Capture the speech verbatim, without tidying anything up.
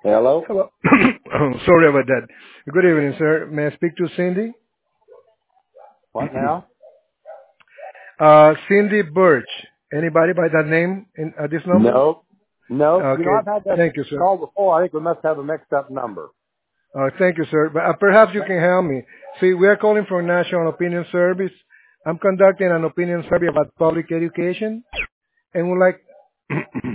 Hello? Hello. Sorry about that. Good evening, sir. May I speak to Cindy? What now? Uh, Cindy Birch. Anybody by that name in uh, this number? No. No. You know, Okay. I've had that Thank you, sir. call before. I think we must have a mixed up number. Uh, thank you, sir. But uh, perhaps you can help me. See, we are calling for National Opinion Service. I'm conducting an opinion survey about public education, and would like